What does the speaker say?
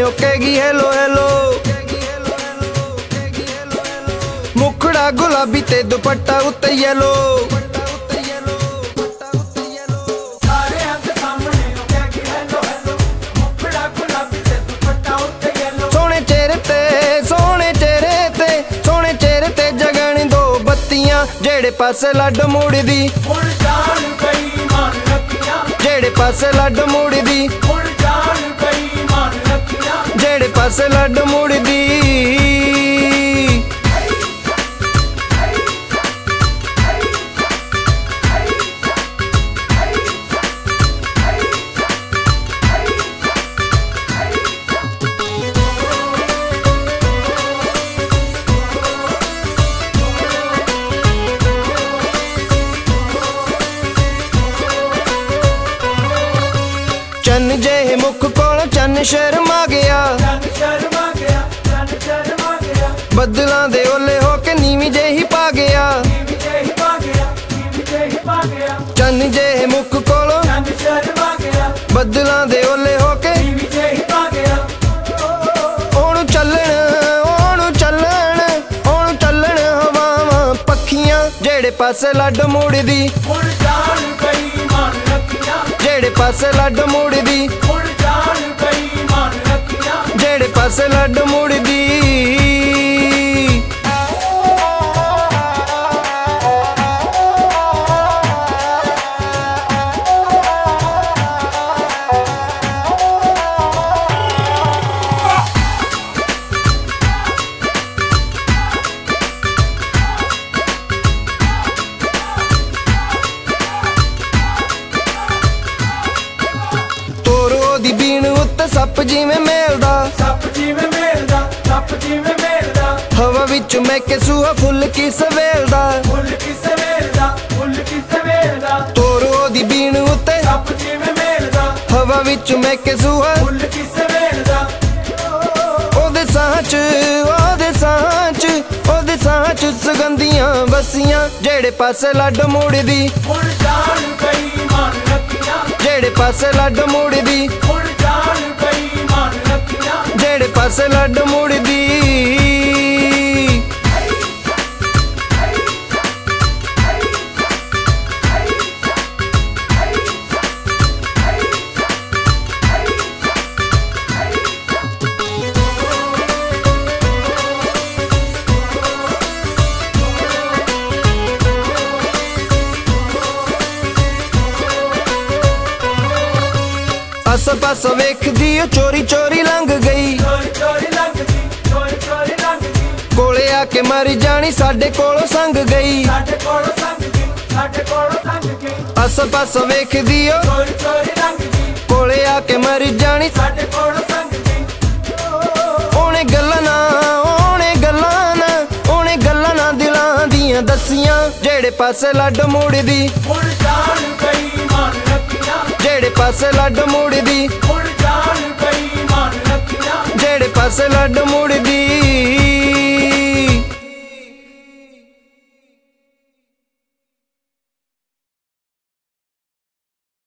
कहेगी hello hello. मुखड़ा गुलाबी ते दुपट्टा उत्ते येलो। जेड़े पासे लड्ड मुड़दी जेड़े पासे लड्ड मुड़दी जेड़े पासे लड्ड मुड़दी। चन्न जेहे मुख कोल चन्न शर्मा गया। बदलां दे ओले होके नीवी जेही पा गया। चन्न जेहे मुख कोल बदलां दे ओले होके ओणू चलण हवावां पखियां जेड़े पासे लड्ड मुड़दी जेड़े पासे लड्ड मुड़दी जेड़े पासे लड्ड मुड़दी। सप जिवें मेलदा हवा विच महके सूहा फुल की सवेलदा। तोरो दी बीण उत्ते हवा विच महके सूहा ओदे सांच सुगंधियां बसियां जेड़े पासे लड्ड मुड़दी जेड़े पासे लड्ड मुड़दी जेड़े पासे लड्ड मुड़दी। आस पास वेखदी चोरी चोरी लंघ गई कोले आके मरी जानी साडे कोलों संग गई। आस पास वेखदी कोले आके मरी जानी ओने गल्लां ना दिलां दियां दसियां जेड़े पासे लड्ड मुड़दी जेड़े पासे लड्ड मुड़दी जेड़े पासे लड्ड